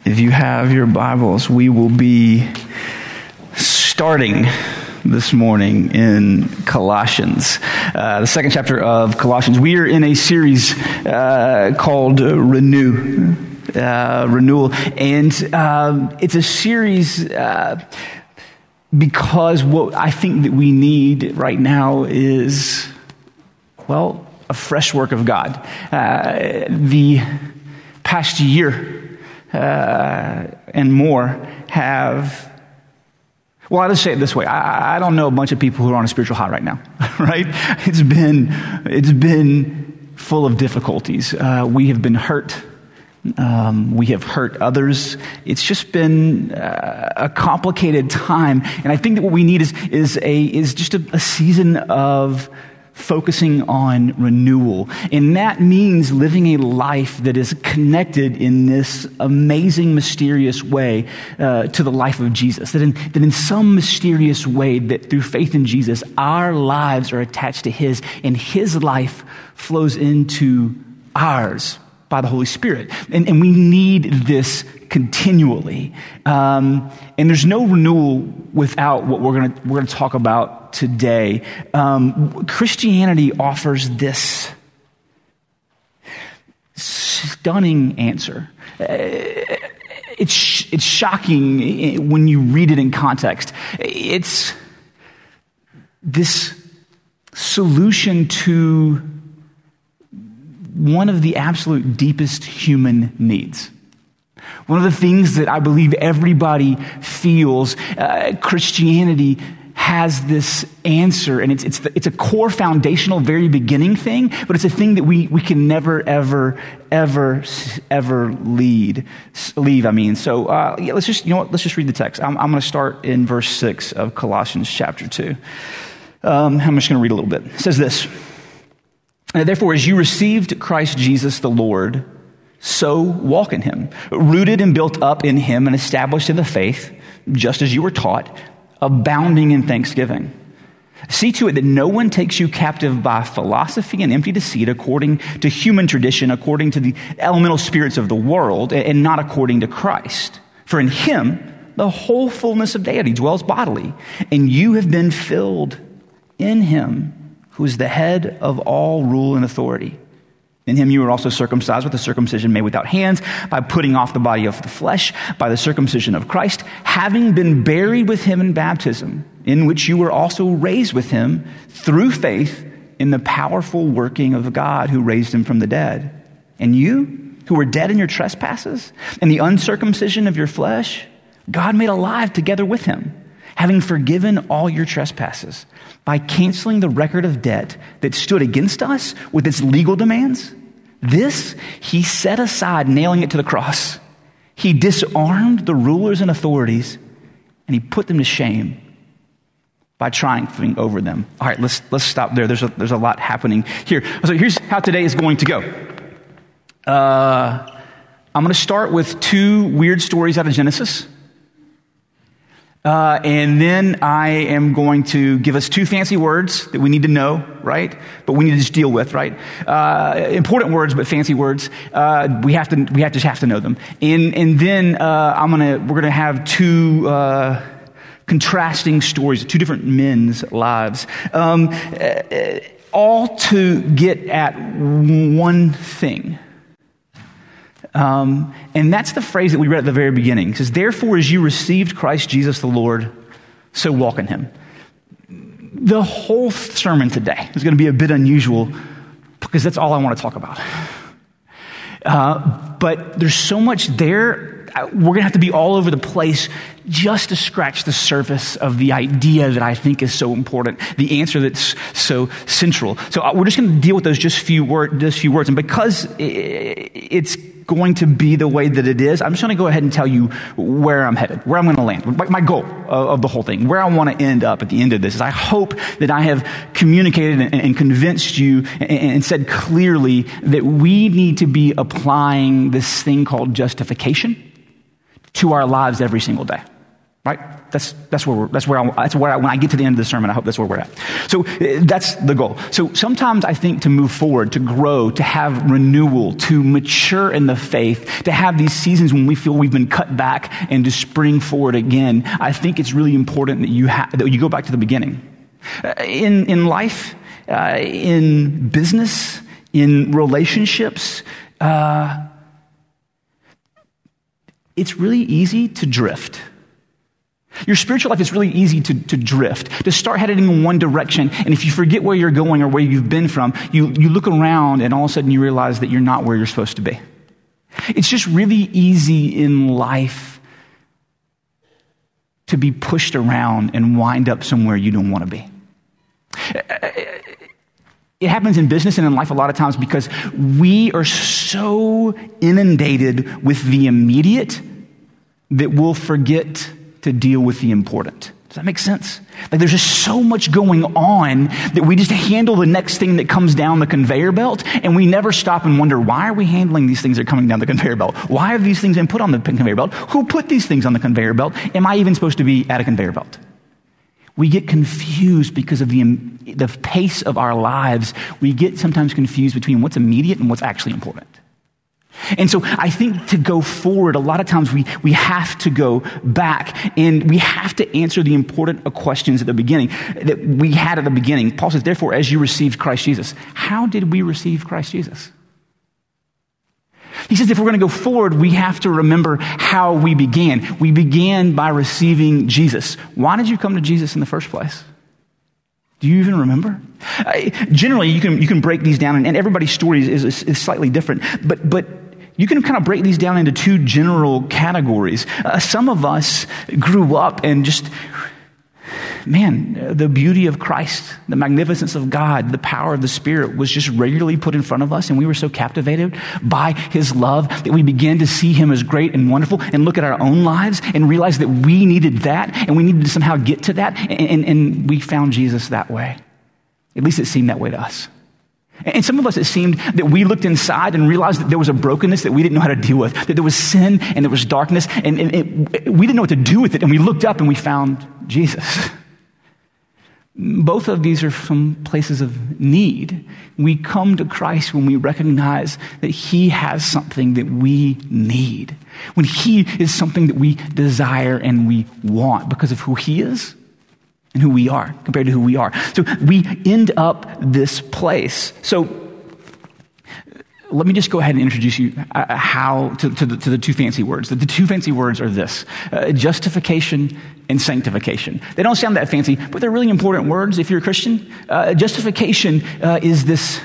If you have your Bibles, we will be starting this morning in Colossians, the second chapter of Colossians. We are in a series called Renewal. And it's a series because what I think that we need right now is, well, a fresh work of God. The past year and more have, well, I'll just say it this way. I don't know a bunch of people who are on a spiritual high right now, right? It's been full of difficulties. We have been hurt. We have hurt others. It's just been a complicated time. And I think that what we need is just a season of focusing on renewal. And that means living a life that is connected in this amazing, mysterious way to the life of Jesus. That in some mysterious way, that through faith in Jesus, our lives are attached to His, and His life flows into ours by the Holy Spirit. And we need this continually. And there's no renewal without what we're gonna talk about today. Christianity offers this stunning answer. It's shocking when you read it in context. It's this solution to one of the absolute deepest human needs. One of the things that I believe everybody feels, Christianity has this answer, and it's a core foundational, very beginning thing, but it's a thing that we can never, ever leave. So let's just read the text. I'm going to start in verse 6 of Colossians chapter 2. I'm just going to read a little bit. It says this: "Therefore, as you received Christ Jesus the Lord, so walk in Him, rooted and built up in Him and established in the faith, just as you were taught, abounding in thanksgiving. See to it that no one takes you captive by philosophy and empty deceit, according to human tradition, according to the elemental spirits of the world, and not according to Christ. For in Him the whole fullness of deity dwells bodily, and you have been filled in Him, who is the head of all rule and authority. In Him you were also circumcised with a circumcision made without hands, by putting off the body of the flesh, by the circumcision of Christ, having been buried with Him in baptism, in which you were also raised with Him through faith in the powerful working of God who raised Him from the dead. And you, who were dead in your trespasses and the uncircumcision of your flesh, God made alive together with Him, having forgiven all your trespasses, by canceling the record of debt that stood against us with its legal demands. This He set aside, nailing it to the cross. He disarmed the rulers and authorities, and He put them to shame by triumphing over them." All right, let's stop there. There's a lot happening here. So here's how today is going to go. I'm going to start with two weird stories out of Genesis. And then I am going to give us two fancy words that we need to know, right? But we need to just deal with, right? Important words, but fancy words. We have to know them. And then we're gonna have two contrasting stories, two different men's lives, all to get at one thing. And that's the phrase that we read at the very beginning. It says, "Therefore, as you received Christ Jesus the Lord, so walk in Him." The whole sermon today is going to be a bit unusual because that's all I want to talk about. But there's so much there. We're going to have to be all over the place just to scratch the surface of the idea that I think is so important, the answer that's so central. So we're just going to deal with those just few words. And because it's going to be the way that it is, I'm just going to go ahead and tell you where I'm headed, where I'm going to land. My goal of the whole thing, where I want to end up at the end of this, is I hope that I have communicated and convinced you and said clearly that we need to be applying this thing called justification to our lives every single day. right? When I get to the end of the sermon, I hope that's where we're at. So that's the goal. So sometimes I think to move forward, to grow, to have renewal, to mature in the faith, to have these seasons when we feel we've been cut back and to spring forward again, I think it's really important that you go back to the beginning. In life, in business, in relationships, it's really easy to drift. Your spiritual life is really easy to drift, to start heading in one direction. And if you forget where you're going or where you've been from, you look around and all of a sudden you realize that you're not where you're supposed to be. It's just really easy in life to be pushed around and wind up somewhere you don't want to be. It happens in business and in life a lot of times because we are so inundated with the immediate that we'll forget to deal with the important. Does that make sense? Like there's just so much going on that we just handle the next thing that comes down the conveyor belt, and we never stop and wonder, why are we handling these things that are coming down the conveyor belt? Why have these things been put on the conveyor belt? Who put these things on the conveyor belt? Am I even supposed to be at a conveyor belt? We get confused because of the pace of our lives. We get sometimes confused between what's immediate and what's actually important. And so I think to go forward, a lot of times we have to go back and we have to answer the important questions at the beginning that we had at the beginning. Paul says, therefore, as you received Christ Jesus. How did we receive Christ Jesus? He says if we're going to go forward, we have to remember how we began. We began by receiving Jesus. Why did you come to Jesus in the first place? Do you even remember? Generally, you can break these down, and everybody's story is slightly different. But you can kind of break these down into two general categories. Some of us grew up and just, the beauty of Christ, the magnificence of God, the power of the Spirit was just regularly put in front of us, and we were so captivated by His love that we began to see Him as great and wonderful and look at our own lives and realize that we needed that and we needed to somehow get to that, and we found Jesus that way. At least it seemed that way to us. And some of us, it seemed that we looked inside and realized that there was a brokenness that we didn't know how to deal with, that there was sin and there was darkness, and we didn't know what to do with it, and we looked up and we found Jesus. Both of these are from places of need. We come to Christ when we recognize that He has something that we need, when He is something that we desire and we want because of who He is and who we are compared to who we are. So we end up this place. So let me just go ahead and introduce you to the two fancy words. The two fancy words are this: justification and sanctification. They don't sound that fancy, but they're really important words if you're a Christian. Justification is this.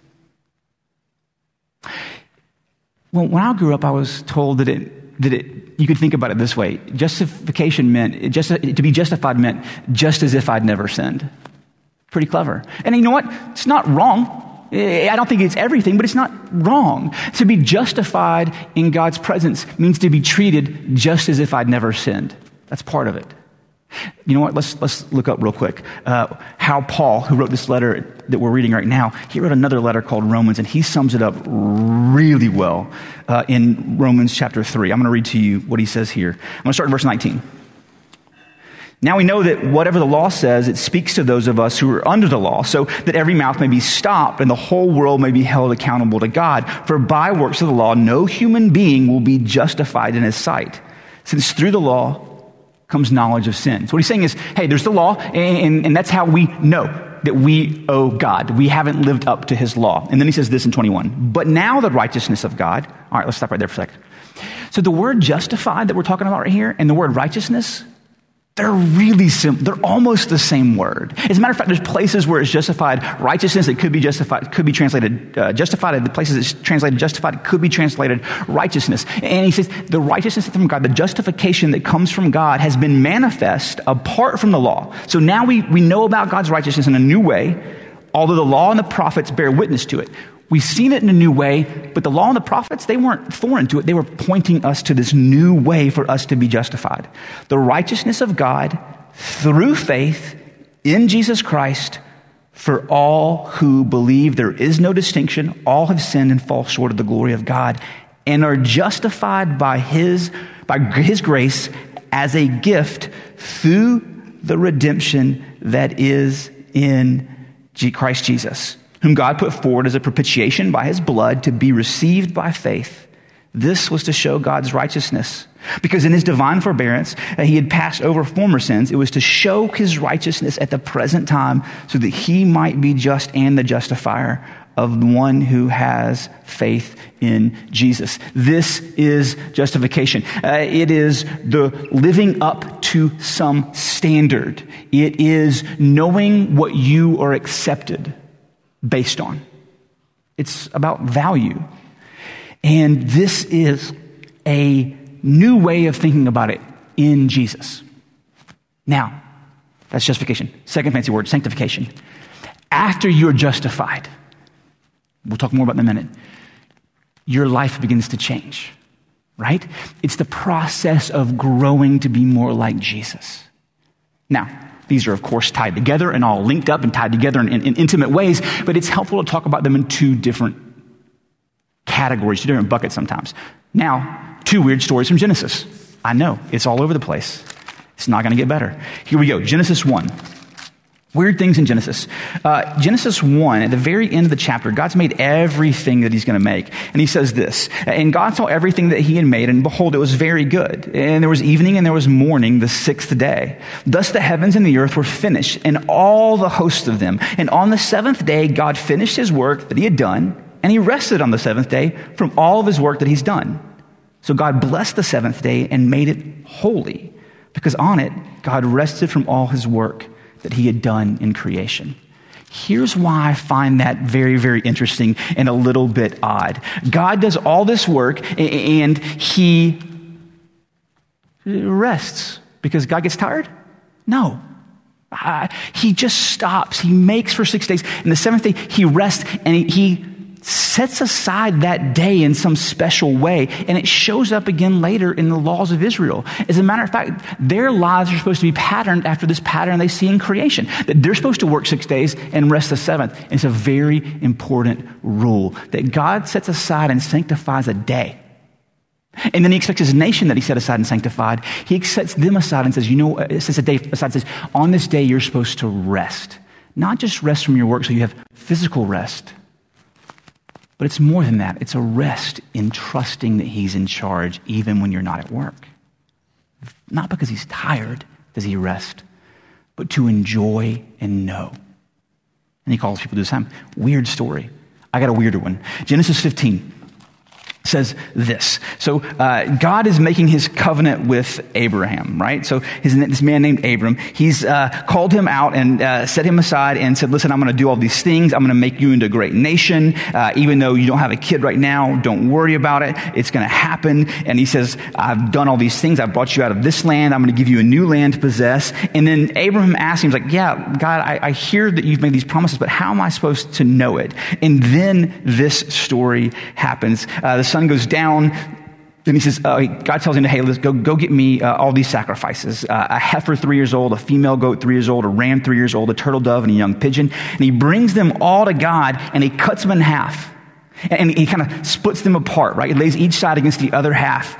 Well, when I grew up, I was told that you could think about it this way. Justification meant, to be justified meant just as if I'd never sinned. Pretty clever. And you know what? It's not wrong. I don't think it's everything, but it's not wrong. To be justified in God's presence means to be treated just as if I'd never sinned. That's part of it. You know what? Let's look up real quick how Paul, who wrote this letter that we're reading right now, he wrote another letter called Romans, and he sums it up really well in Romans chapter 3. I'm going to read to you what he says here. I'm going to start in verse 19. Now we know that whatever the law says, it speaks to those of us who are under the law, so that every mouth may be stopped and the whole world may be held accountable to God. For by works of the law, no human being will be justified in His sight, since through the law comes knowledge of sin. So what he's saying is, hey, there's the law, and that's how we know that we owe God. We haven't lived up to His law. And then he says this in 21. But now the righteousness of God. All right, let's stop right there for a second. So the word justified that we're talking about right here and the word righteousness, they're really similar. They're almost the same word. As a matter of fact, there's places where it's justified righteousness. It could be justified, could be translated justified. And the places it's translated justified, it could be translated righteousness. And he says the righteousness from God, the justification that comes from God has been manifest apart from the law. So now we know about God's righteousness in a new way, although the law and the prophets bear witness to it. We've seen it in a new way, but the law and the prophets, they weren't foreign to it. They were pointing us to this new way for us to be justified. The righteousness of God through faith in Jesus Christ for all who believe. There is no distinction. All have sinned and fall short of the glory of God and are justified by His grace as a gift through the redemption that is in Christ Jesus, whom God put forward as a propitiation by his blood to be received by faith. This was to show God's righteousness, because in his divine forbearance, he had passed over former sins. It was to show his righteousness at the present time so that he might be just and the justifier of the one who has faith in Jesus. This is justification. It is the living up to some standard. It is knowing what you are accepted based on. It's about value. And this is a new way of thinking about it in Jesus. Now, that's justification. Second fancy word, sanctification. After you're justified, we'll talk more about in a minute, your life begins to change, right? It's the process of growing to be more like Jesus. Now, these are, of course, tied together and all linked up and tied together in intimate ways, but it's helpful to talk about them in two different categories, two different buckets sometimes. Now, two weird stories from Genesis. I know, it's all over the place. It's not going to get better. Here we go, Genesis 1. Weird things in Genesis. Genesis 1, at the very end of the chapter, God's made everything that he's going to make. And he says this, and God saw everything that he had made, and behold, it was very good. And there was evening and there was morning, the sixth day. Thus the heavens and the earth were finished, and all the hosts of them. And on the seventh day, God finished his work that he had done, and he rested on the seventh day from all of his work that he's done. So God blessed the seventh day and made it holy, because on it, God rested from all his work that he had done in creation. Here's why I find that very, very interesting and a little bit odd. God does all this work and he rests because God gets tired? No. He just stops. He makes for 6 days. And the seventh day, he rests and he sets aside that day in some special way, and it shows up again later in the laws of Israel. As a matter of fact, their lives are supposed to be patterned after this pattern they see in creation, that they're supposed to work 6 days and rest the seventh. And it's a very important rule that God sets aside and sanctifies a day. And then he expects his nation that he set aside and sanctified, he sets them aside and says, it sets a day aside and says, on this day you're supposed to rest. Not just rest from your work so you have physical rest, but it's more than that. It's a rest in trusting that he's in charge even when you're not at work. Not because he's tired does he rest, but to enjoy and know. And he calls people to this time. Weird story. I got a weirder one. Genesis 15 says this. So God is making his covenant with Abraham, right? So this man named Abram, he's called him out and set him aside and said, listen, I'm going to do all these things. I'm going to make you into a great nation. Even though you don't have a kid right now, don't worry about it. It's going to happen. And he says, I've done all these things. I've brought you out of this land. I'm going to give you a new land to possess. And then Abraham asks him, he's like, yeah, God, I hear that you've made these promises, but how am I supposed to know it? And then this story happens. The sun goes down, and he says, God tells him, hey, let's go get me all these sacrifices. A heifer 3 years old, a female goat 3 years old, a ram 3 years old, a turtle dove, and a young pigeon. And he brings them all to God, and he cuts them in half. And he kind of splits them apart, right? He lays each side against the other half.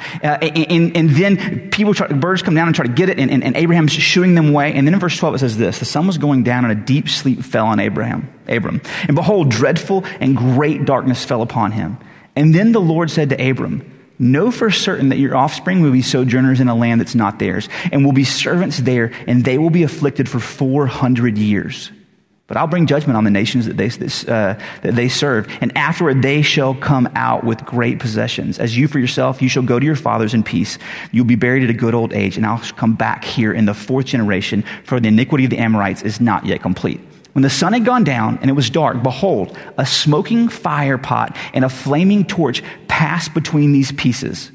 And then birds come down and try to get it, and Abraham's shooing them away. And then in verse 12 it says this, the sun was going down and a deep sleep fell on Abram. And behold, dreadful and great darkness fell upon him. And then the Lord said to Abram, know for certain that your offspring will be sojourners in a land that's not theirs, and will be servants there, and they will be afflicted for 400 years. But I'll bring judgment on the nations that they serve, and afterward they shall come out with great possessions. As you for yourself, you shall go to your fathers in peace. You'll be buried at a good old age, and I'll come back here in the fourth generation, for the iniquity of the Amorites is not yet complete. When the sun had gone down and it was dark, behold, a smoking fire pot and a flaming torch passed between these pieces.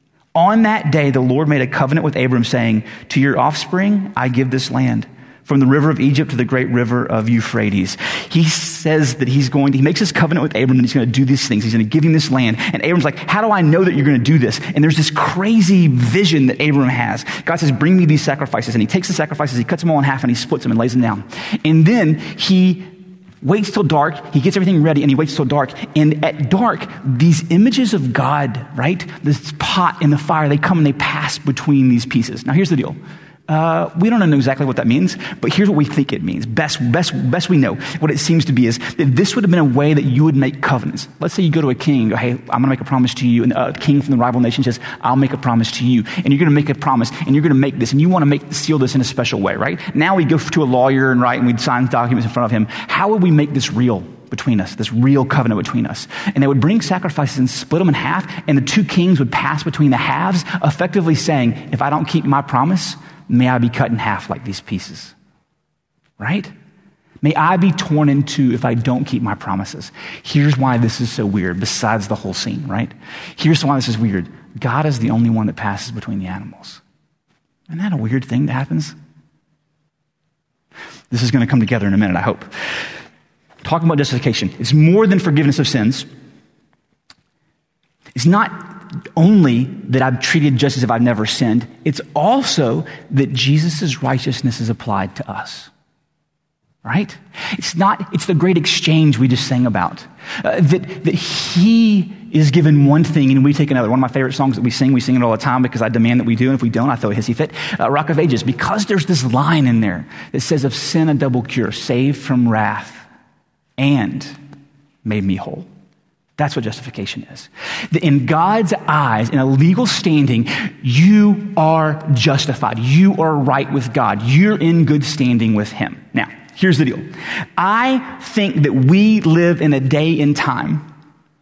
On that day, the Lord made a covenant with Abram, saying, to your offspring, I give this land, from the river of Egypt to the great river of Euphrates. He says that he makes his covenant with Abram and he's going to do these things. He's going to give him this land. And Abram's like, how do I know that you're going to do this? And there's this crazy vision that Abram has. God says, bring me these sacrifices. And he takes the sacrifices, he cuts them all in half and he splits them and lays them down. And then he waits till dark. He gets everything ready and he waits till dark. And at dark, these images of God, right? This pot in the fire, they come and they pass between these pieces. Now here's the deal. We don't know exactly what that means, but here's what we think it means. Best we know. What it seems to be is that this would have been a way that you would make covenants. Let's say you go to a king and go, hey, I'm going to make a promise to you. And a king from the rival nation says, I'll make a promise to you. And you're going to make a promise and you're going to make this and you want to seal this in a special way, right? Now we go to a lawyer and we'd sign documents in front of him. How would we make this real between us, this real covenant between us? And they would bring sacrifices and split them in half, and the two kings would pass between the halves, effectively saying, if I don't keep my promise, may I be cut in half like these pieces, right? May I be torn in two if I don't keep my promises. Here's why this is so weird, besides the whole scene, right? Here's why this is weird. God is the only one that passes between the animals. Isn't that a weird thing that happens? This is going to come together in a minute, I hope. Talking about justification. It's more than forgiveness of sins. It's not only that I'm treated just as if I've never sinned, it's also that Jesus' righteousness is applied to us. Right? It's the great exchange we just sang about. That he is given one thing and we take another. One of my favorite songs that we sing it all the time because I demand that we do, and if we don't, I throw a hissy fit. Rock of Ages, because there's this line in there that says, of sin a double cure, saved from wrath, and made me whole. That's what justification is. In God's eyes, in a legal standing, you are justified. You are right with God. You're in good standing with him. Now, here's the deal. I think that we live in a day and time,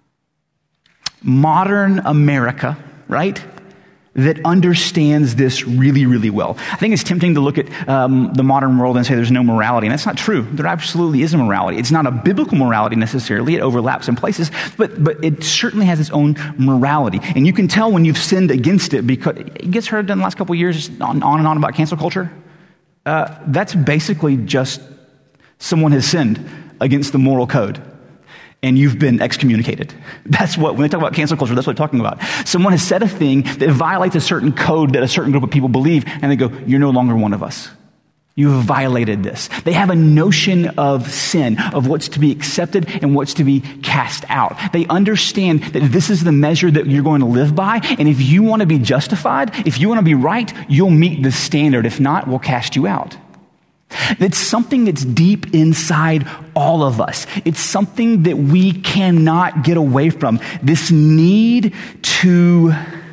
modern America, right, that understands this really, really well. I think it's tempting to look at the modern world and say there's no morality, and that's not true. There absolutely is a morality. It's not a biblical morality necessarily. It overlaps in places, but it certainly has its own morality. And you can tell when you've sinned against it, because it gets heard in the last couple of years on and on about cancel culture. That's basically just someone has sinned against the moral code, and you've been excommunicated. That's what, when they talk about cancel culture, that's what they're talking about. Someone has said a thing that violates a certain code that a certain group of people believe, and they go, you're no longer one of us. You have violated this. They have a notion of sin, of what's to be accepted and what's to be cast out. They understand that this is the measure that you're going to live by, and if you want to be justified, if you want to be right, you'll meet the standard. If not, we'll cast you out. It's something that's deep inside all of us. It's something that we cannot get away from. This need to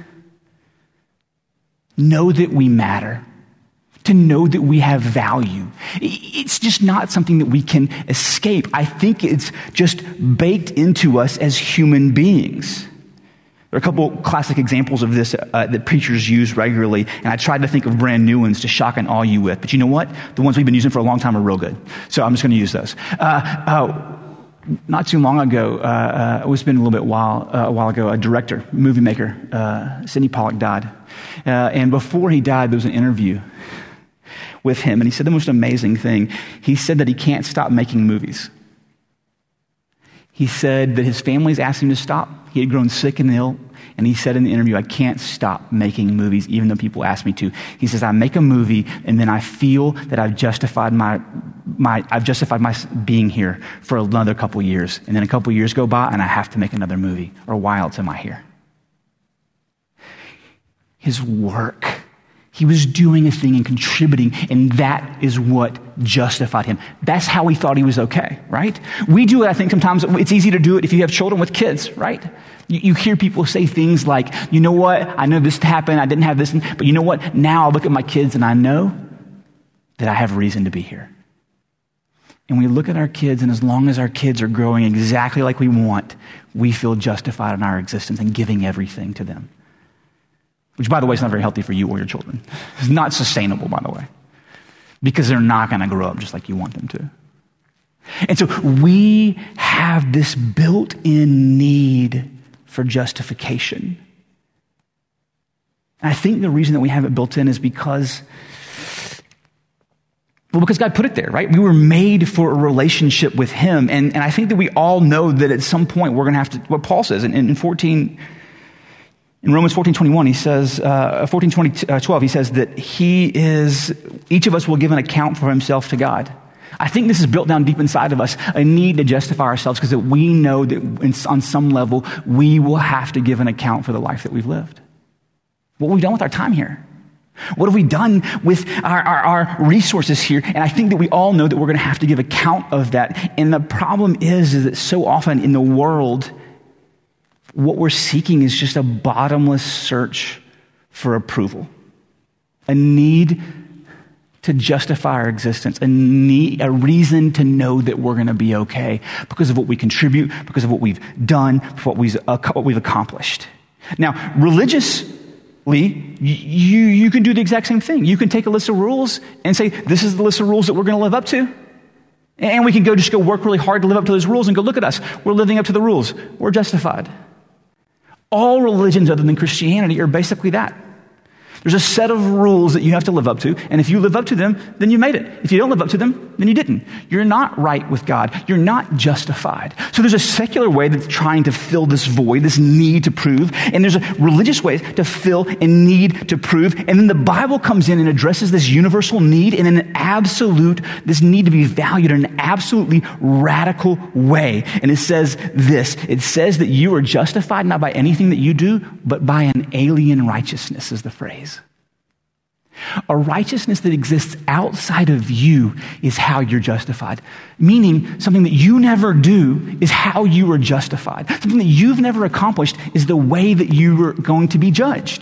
know that we matter, to know that we have value. It's just not something that we can escape. I think it's just baked into us as human beings. There are a couple classic examples of this that preachers use regularly, and I tried to think of brand new ones to shock and awe you with. But you know what? The ones we've been using for a long time are real good. So I'm just going to use those. Not too long ago, it's been a while ago, a director, movie maker, Sidney Pollack died. And before he died, there was an interview with him, and he said the most amazing thing. He said that he can't stop making movies. He said that his family's asked him to stop. He had grown sick and ill, and he said in the interview, I can't stop making movies even though people ask me to. He says, I make a movie, and then I feel that I've justified my being here for another couple years. And then a couple years go by, and I have to make another movie. Or why else am I here? His work. He was doing a thing and contributing, and that is what justified him. That's how he thought he was okay, right? We do it, I think sometimes it's easy to do it if you have children with kids, right? You hear people say things like, you know what, I know this happened, I didn't have this, but you know what, now I look at my kids and I know that I have reason to be here. And we look at our kids, and as long as our kids are growing exactly like we want, we feel justified in our existence and giving everything to them. Which, by the way, is not very healthy for you or your children. It's not sustainable, by the way, because they're not going to grow up just like you want them to. And so we have this built-in need for justification. And I think the reason that we have it built in is because God put it there, right? We were made for a relationship with him. And I think that we all know that at some point we're going to have to, what Paul says in Romans 14:21, he says, 12, he says that each of us will give an account for himself to God. I think this is built down deep inside of us, a need to justify ourselves because we know that on some level we will have to give an account for the life that we've lived. What have we done with our time here? What have we done with our resources here? And I think that we all know that we're going to have to give account of that. And the problem is that so often in the world, what we're seeking is just a bottomless search for approval, a need to justify our existence, a reason to know that we're going to be okay because of what we contribute, because of what we've done, what we've accomplished. Now, religiously, you can do the exact same thing. You can take a list of rules and say, this is the list of rules that we're going to live up to. And we can just go work really hard to live up to those rules and go, look at us. We're living up to the rules. We're justified. All religions other than Christianity are basically that. There's a set of rules that you have to live up to, and if you live up to them, then you made it. If you don't live up to them, then you didn't. You're not right with God. You're not justified. So there's a secular way that's trying to fill this void, this need to prove, and there's a religious way to fill a need to prove, and then the Bible comes in and addresses this universal need in this need to be valued in an absolutely radical way. And it says this, it says that you are justified not by anything that you do, but by an alien righteousness is the phrase. A righteousness that exists outside of you is how you're justified. Meaning, something that you never do is how you are justified. Something that you've never accomplished is the way that you are going to be judged.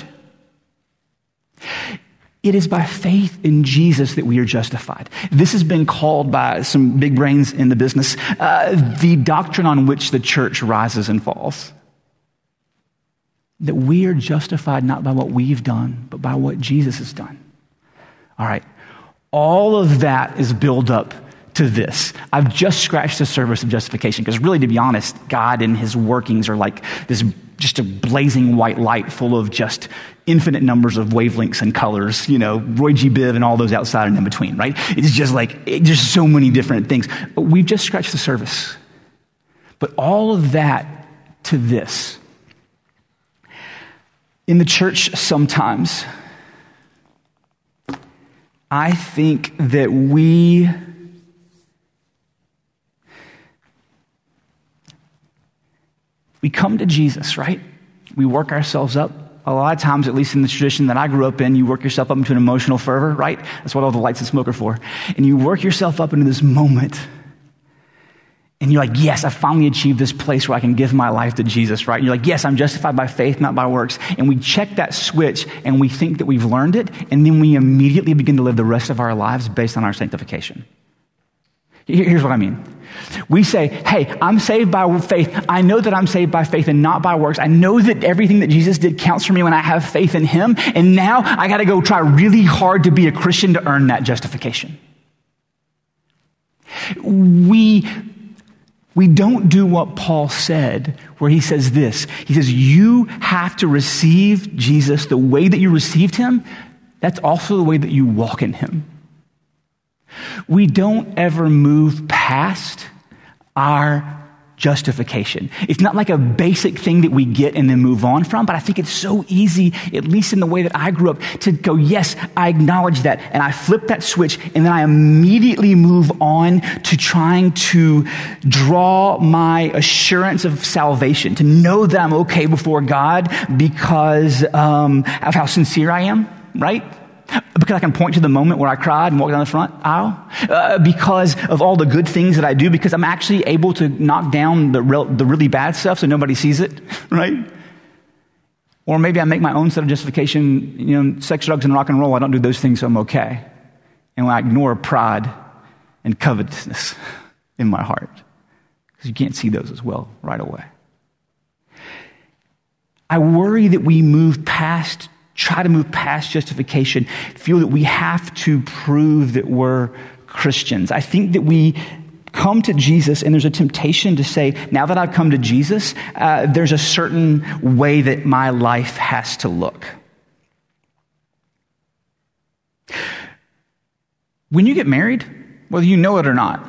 It is by faith in Jesus that we are justified. This has been called by some big brains in the business, the doctrine on which the church rises and falls. That we are justified not by what we've done, but by what Jesus has done. All right. All of that is built up to this. I've just scratched the surface of justification because really, to be honest, God and his workings are like this, just a blazing white light full of just infinite numbers of wavelengths and colors, Roy G. Biv and all those outside and in between, right? It's just just so many different things. But we've just scratched the surface. But all of that to this. In the church, sometimes, I think that we come to Jesus, right? We work ourselves up. A lot of times, at least in the tradition that I grew up in, you work yourself up into an emotional fervor, right? That's what all the lights and smoke are for. And you work yourself up into this moment. And you're like, yes, I finally achieved this place where I can give my life to Jesus, right? And you're like, yes, I'm justified by faith, not by works. And we check that switch and we think that we've learned it. And then we immediately begin to live the rest of our lives based on our sanctification. Here's what I mean. We say, hey, I'm saved by faith. I know that I'm saved by faith and not by works. I know that everything that Jesus did counts for me when I have faith in him. And now I got to go try really hard to be a Christian to earn that justification. We don't do what Paul said, where he says this. He says, you have to receive Jesus the way that you received him. That's also the way that you walk in him. We don't ever move past our justification. It's not like a basic thing that we get and then move on from, but I think it's so easy, at least in the way that I grew up, to go, yes, I acknowledge that, and I flip that switch, and then I immediately move on to trying to draw my assurance of salvation, to know that I'm okay before God because of how sincere I am, right? Because I can point to the moment where I cried and walked down the front aisle. Because of all the good things that I do. Because I'm actually able to knock down the really bad stuff so nobody sees it, right? Or maybe I make my own set of justification, sex, drugs, and rock and roll. I don't do those things, so I'm okay. And I ignore pride and covetousness in my heart. Because you can't see those as well right away. I worry that we try to move past justification, feel that we have to prove that we're Christians. I think that we come to Jesus and there's a temptation to say, now that I've come to Jesus, there's a certain way that my life has to look. When you get married, whether you know it or not,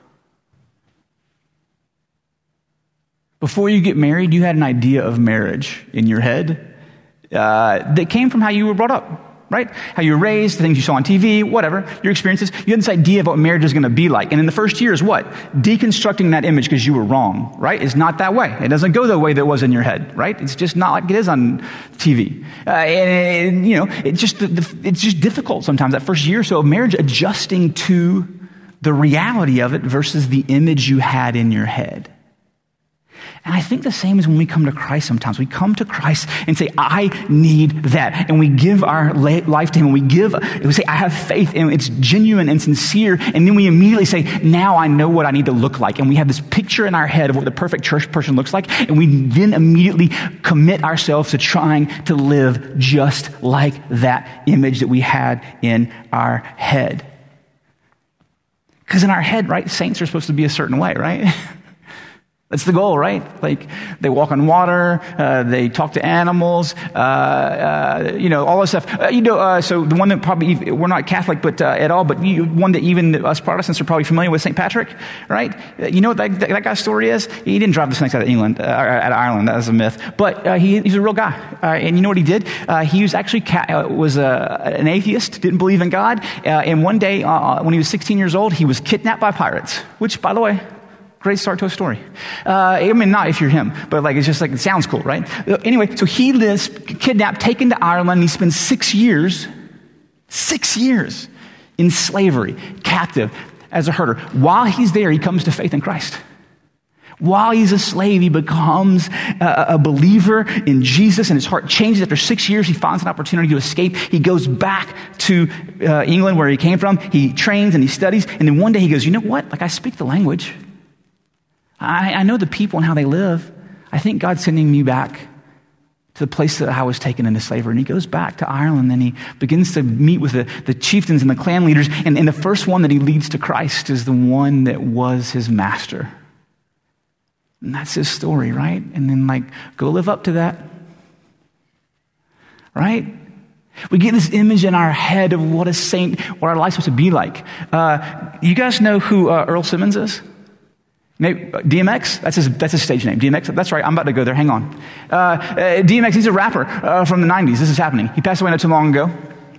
before you get married, you had an idea of marriage in your head that came from how you were brought up. right? How you were raised, the things you saw on TV, whatever, your experiences. You had this idea of what marriage is going to be like. And in the first year is what? Deconstructing that image because you were wrong, right? It's not that way. It doesn't go the way that it was in your head, right? It's just not like it is on TV. It's just difficult sometimes, that first year or so of marriage, adjusting to the reality of it versus the image you had in your head. And I think the same is when we come to Christ sometimes. We come to Christ and say, I need that. And we give our life to him. We say, I have faith, and it's genuine and sincere. And then we immediately say, now I know what I need to look like. And we have this picture in our head of what the perfect church person looks like. And we then immediately commit ourselves to trying to live just like that image that we had in our head. Because in our head, right, saints are supposed to be a certain way, right? That's the goal, right? Like, they walk on water, they talk to animals, all this stuff. So the one that probably, we're not Catholic at all, but one that even us Protestants are probably familiar with, St. Patrick, right? You know what that guy's story is? He didn't drive the snakes out of England, out of Ireland. That was a myth. But he's a real guy. And you know what he did? He was actually was an atheist, didn't believe in God. And one day, when he was 16 years old, he was kidnapped by pirates, which, by the way, great start to a story. Not if you're him, but it's just it sounds cool, right? Anyway, so he lives kidnapped, taken to Ireland, and he spends 6 years in slavery, captive, as a herder. While he's there, he comes to faith in Christ. While he's a slave, he becomes a believer in Jesus, and his heart changes. After 6 years, he finds an opportunity to escape. He goes back to England, where he came from. He trains and he studies, and then one day he goes, you know what? I speak the language. I know the people and how they live. I think God's sending me back to the place that I was taken into slavery. And he goes back to Ireland, and he begins to meet with the chieftains and the clan leaders. And the first one that he leads to Christ is the one that was his master. And that's his story, right? And then go live up to that. Right? We get this image in our head of what a saint, what our life's supposed to be like. You guys know who Earl Simmons is? Maybe DMX, that's his stage name. DMX, that's right, I'm about to go there, hang on. DMX, he's a rapper from the 90s. This is happening. He passed away not too long ago.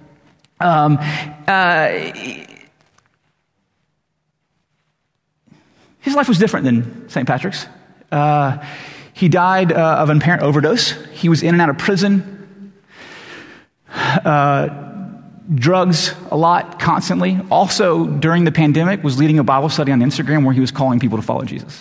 His life was different than St. Patrick's. He died of an apparent overdose. He was in and out of prison. Drugs a lot, constantly. Also, during the pandemic, was leading a Bible study on Instagram where he was calling people to follow Jesus.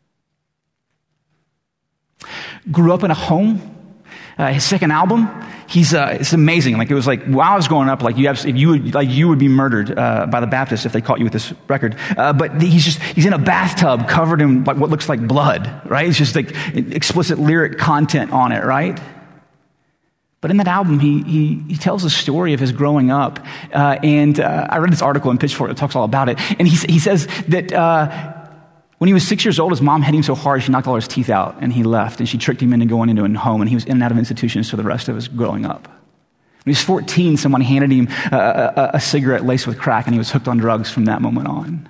Grew up in a home. His second album, it's amazing. It was while I was growing up, you would be murdered by the Baptists if they caught you with this record. But he's in a bathtub covered in what looks like blood, right? It's just explicit lyric content on it, right? But in that album, he tells the story of his growing up. And I read this article in Pitchfork that talks all about it. And he says that when he was 6 years old, his mom hit him so hard, she knocked all his teeth out, and he left. And she tricked him into going into a home, and he was in and out of institutions for the rest of his growing up. When he was 14, someone handed him a cigarette laced with crack, and he was hooked on drugs from that moment on.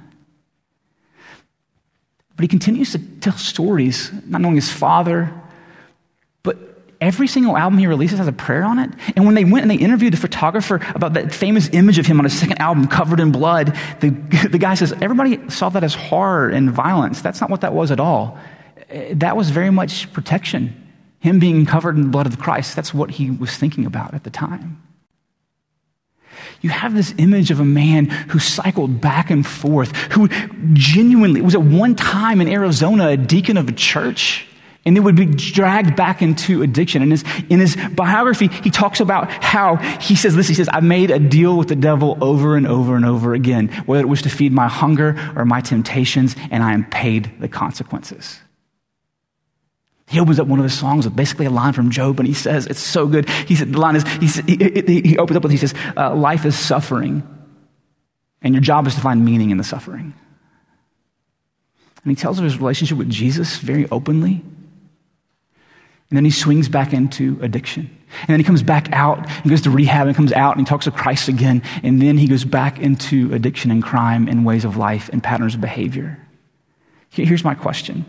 But he continues to tell stories, not knowing his father, but every single album he releases has a prayer on it. And when they went and they interviewed the photographer about that famous image of him on his second album covered in blood, the guy says, everybody saw that as horror and violence. That's not what that was at all. That was very much protection. Him being covered in the blood of Christ, that's what he was thinking about at the time. You have this image of a man who cycled back and forth, who genuinely was at one time in Arizona a deacon of a church, and then would be dragged back into addiction. And in his biography, he talks about how he says, I made a deal with the devil over and over and over again, whether it was to feed my hunger or my temptations, and I am paid the consequences. He opens up one of his songs with basically a line from Job, and he says, it's so good. He said, the line is, he opens up with, he says, life is suffering, and your job is to find meaning in the suffering. And he tells of his relationship with Jesus very openly. And then he swings back into addiction. And then he comes back out and goes to rehab and comes out and he talks to Christ again. And then he goes back into addiction and crime and ways of life and patterns of behavior. Here's my question.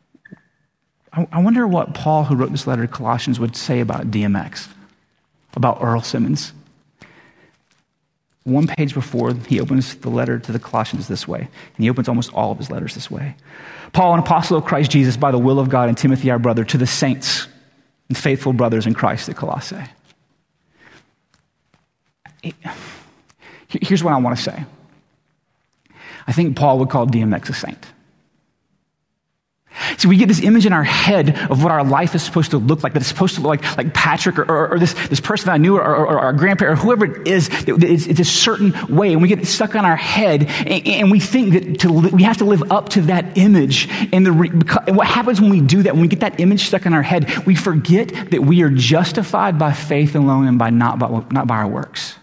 I wonder what Paul, who wrote this letter to Colossians, would say about DMX, about Earl Simmons. one page before, he opens the letter to the Colossians this way. And he opens almost all of his letters this way. Paul, an apostle of Christ Jesus, by the will of God, and Timothy, our brother, to the saints and faithful brothers in Christ at Colossae. Here's what I want to say. I think Paul would call DMX a saint. So we get this image in our head of what our life is supposed to look like, that it's supposed to look like Patrick or this person that I knew or our grandparent or whoever it is. It's a certain way, and we get it stuck on our head, and we think that we have to live up to that image. And what happens when we do that, when we get that image stuck in our head, we forget that we are justified by faith alone and not by our works.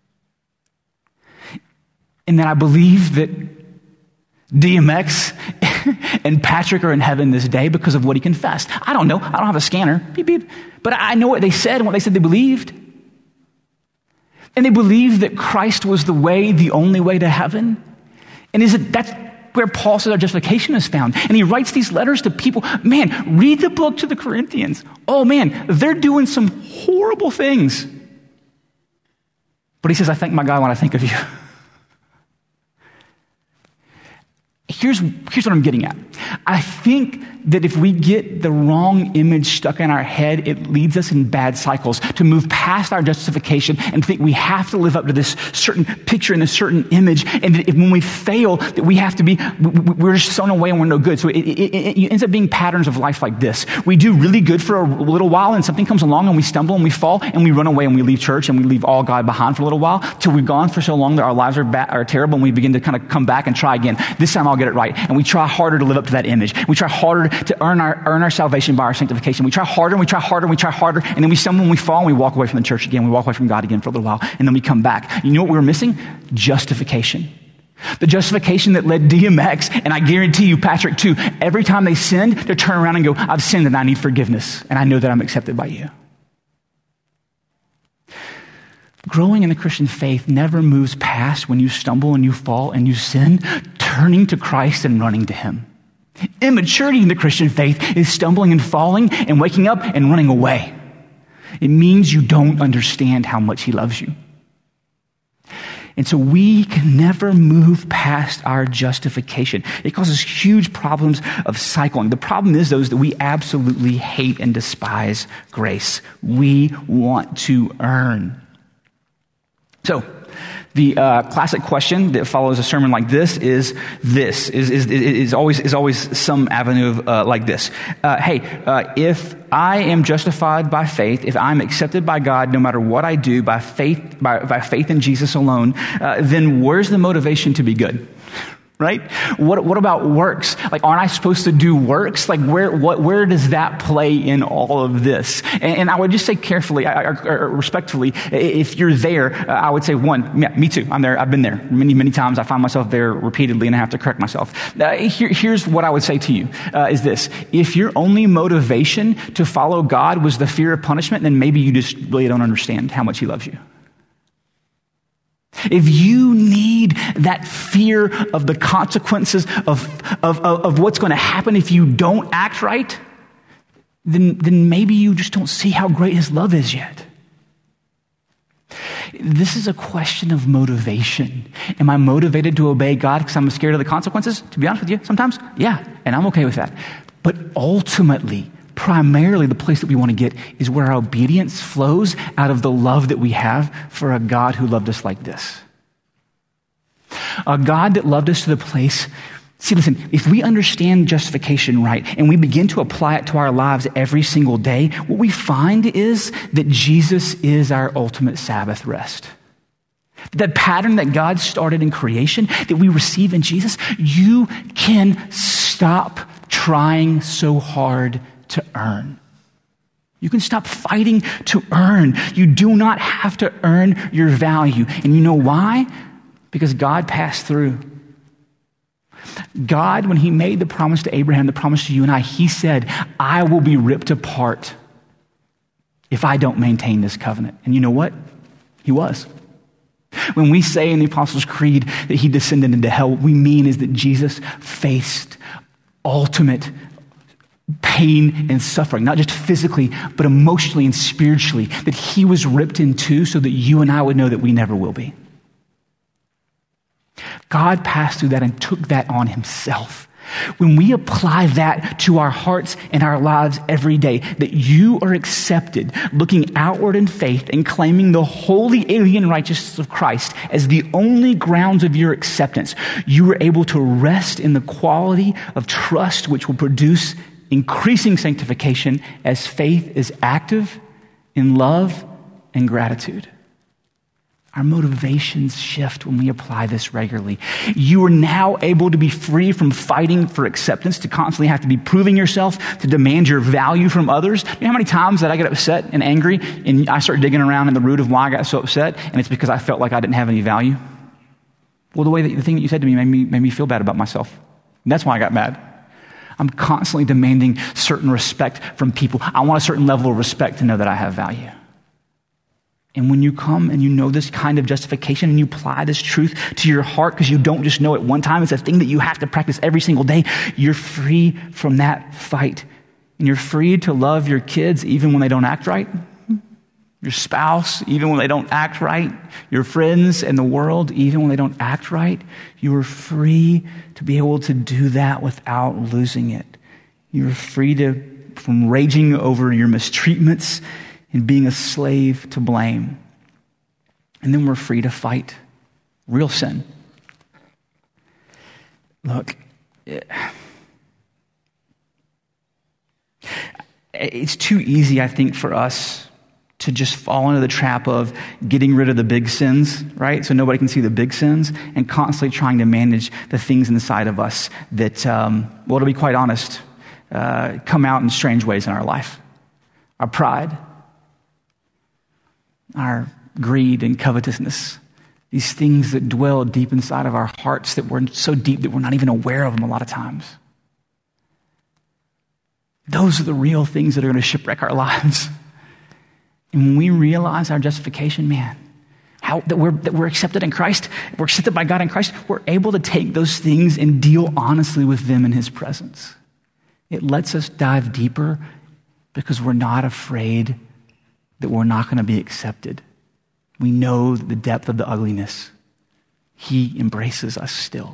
And that I believe that DMX and Patrick are in heaven this day because of what he confessed. I don't know. I don't have a scanner. Beep, beep. But I know what they said and what they said they believed. And they believed that Christ was the way, the only way to heaven. And that's where Paul says our justification is found. And he writes these letters to people. Man, read the book to the Corinthians. Oh man, they're doing some horrible things. But he says, I thank my God when I think of you. Here's what I'm getting at. I think that if we get the wrong image stuck in our head, it leads us in bad cycles to move past our justification and think we have to live up to this certain picture and this certain image. And that when we fail, that we're just thrown away and we're no good. So it ends up being patterns of life like this. We do really good for a little while and something comes along and we stumble and we fall and we run away and we leave church and we leave all God behind for a little while till we've gone for so long that our lives are terrible and we begin to kind of come back and try again. This time I'll get it right. And we try harder to live up to that image. We try harder to earn our salvation by our sanctification. We try harder and we try harder and we try harder. And then we stumble and we fall and we walk away from the church again. We walk away from God again for a little while. And then we come back. You know what we were missing? Justification. The justification that led DMX, and I guarantee you, Patrick, too, every time they sinned, to turn around and go, I've sinned and I need forgiveness. And I know that I'm accepted by you. Growing in the Christian faith never moves past when you stumble and you fall and you sin, turning to Christ and running to him. Immaturity in the Christian faith is stumbling and falling and waking up and running away. It means you don't understand how much he loves you. And so we can never move past our justification. It causes huge problems of cycling. The problem is, though, is that we absolutely hate and despise grace. We want to earn. So, the classic question that follows a sermon like this is always some avenue of like this. If I am justified by faith, if I'm accepted by God, no matter what I do, by faith in Jesus alone, then where's the motivation to be good? Right? What about works? Like, aren't I supposed to do works? Like, where does that play in all of this? And I would just say carefully, respectfully, if you're there, I would say one, yeah, me too. I'm there. I've been there many, many times. I find myself there repeatedly and I have to correct myself. Here's what I would say to you, is this. If your only motivation to follow God was the fear of punishment, then maybe you just really don't understand how much he loves you. If you need that fear of the consequences of what's going to happen if you don't act right, then maybe you just don't see how great his love is yet. This is a question of motivation. Am I motivated to obey God because I'm scared of the consequences? To be honest with you, sometimes, yeah, and I'm okay with that. But ultimately, primarily the place that we want to get is where our obedience flows out of the love that we have for a God who loved us like this. A God that loved us to the place. See, listen, if we understand justification right and we begin to apply it to our lives every single day, what we find is that Jesus is our ultimate Sabbath rest. That pattern that God started in creation, that we receive in Jesus, you can stop trying so hard to earn. You can stop fighting to earn. You do not have to earn your value. And you know why? Because God passed through. God, when he made the promise to Abraham, the promise to you and I, he said, I will be ripped apart if I don't maintain this covenant. And you know what? He was. When we say in the Apostles' Creed that he descended into hell, what we mean is that Jesus faced ultimate pain and suffering, not just physically, but emotionally and spiritually, that he was ripped in two so that you and I would know that we never will be. God passed through that and took that on himself. When we apply that to our hearts and our lives every day, that you are accepted, looking outward in faith and claiming the holy alien righteousness of Christ as the only grounds of your acceptance, you are able to rest in the quality of trust which will produce increasing sanctification as faith is active in love and gratitude. Our motivations shift when we apply this regularly. You are now able to be free from fighting for acceptance, to constantly have to be proving yourself, to demand your value from others. You know how many times that I get upset and angry and I start digging around in the root of why I got so upset, and it's because I felt like I didn't have any value? Well, the thing that you said to me made me feel bad about myself. And that's why I got mad. I'm constantly demanding certain respect from people. I want a certain level of respect to know that I have value. And when you come and you know this kind of justification and you apply this truth to your heart, because you don't just know it one time, it's a thing that you have to practice every single day, you're free from that fight. And you're free to love your kids even when they don't act right, your spouse even when they don't act right, your friends and the world even when they don't act right. You are free to be able to do that without losing it. You're free from raging over your mistreatments and being a slave to blame. And then we're free to fight real sin. Look, it's too easy, I think, for us to just fall into the trap of getting rid of the big sins, right? So nobody can see the big sins, and constantly trying to manage the things inside of us that, well, to be quite honest, come out in strange ways in our life. Our pride, our greed and covetousness, these things that dwell deep inside of our hearts that we're so deep that we're not even aware of them a lot of times. Those are the real things that are going to shipwreck our lives. And when we realize our justification, man, that we're accepted in Christ, we're accepted by God in Christ, we're able to take those things and deal honestly with them in his presence. It lets us dive deeper because we're not afraid that we're not going to be accepted. We know the depth of the ugliness. He embraces us still.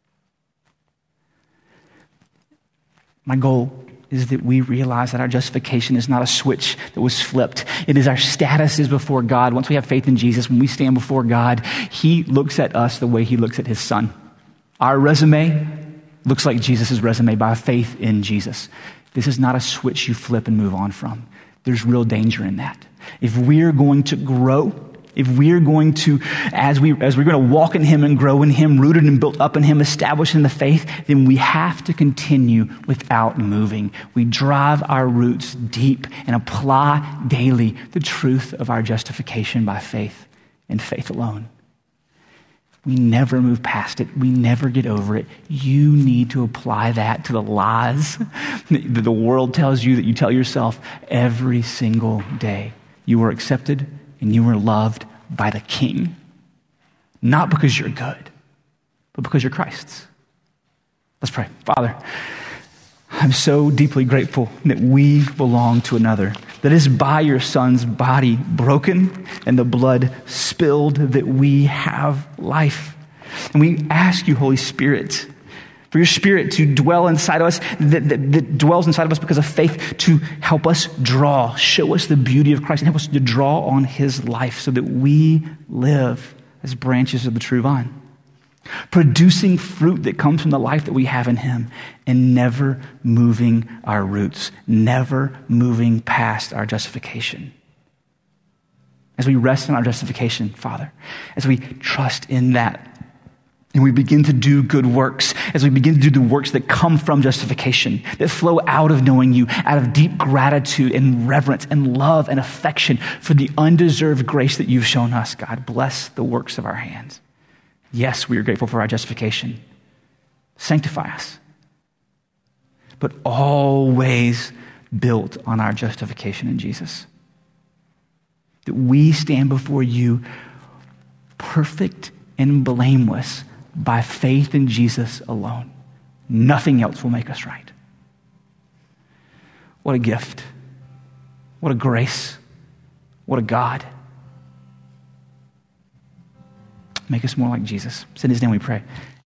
My goal is that we realize that our justification is not a switch that was flipped. It is our status is before God. Once we have faith in Jesus, when we stand before God, he looks at us the way he looks at his son. Our resume looks like Jesus' resume by faith in Jesus. This is not a switch you flip and move on from. There's real danger in that. If we're going to grow, if we're going to, as we're going to walk in him and grow in him, rooted and built up in him, established in the faith, then we have to continue without moving. We drive our roots deep and apply daily the truth of our justification by faith and faith alone. We never move past it. We never get over it. You need to apply that to the lies that the world tells you, that you tell yourself every single day. You are accepted and you are loved by the King. Not because you're good, but because you're Christ's. Let's pray. Father, I'm so deeply grateful that we belong to another, that is by your Son's body broken and the blood spilled that we have life. And we ask you, Holy Spirit, for your Spirit to dwell inside of us, that dwells inside of us because of faith, to help us draw, show us the beauty of Christ, and help us to draw on his life so that we live as branches of the true vine, producing fruit that comes from the life that we have in him, and never moving our roots, never moving past our justification. As we rest in our justification, Father, as we trust in that, and we begin to do good works, as we begin to do the works that come from justification, that flow out of knowing you, out of deep gratitude and reverence and love and affection for the undeserved grace that you've shown us, God, bless the works of our hands. Yes, we are grateful for our justification. Sanctify us. But always built on our justification in Jesus. That we stand before you perfect and blameless by faith in Jesus alone. Nothing else will make us right. What a gift. What a grace. What a God. Make us more like Jesus. It's in his name we pray.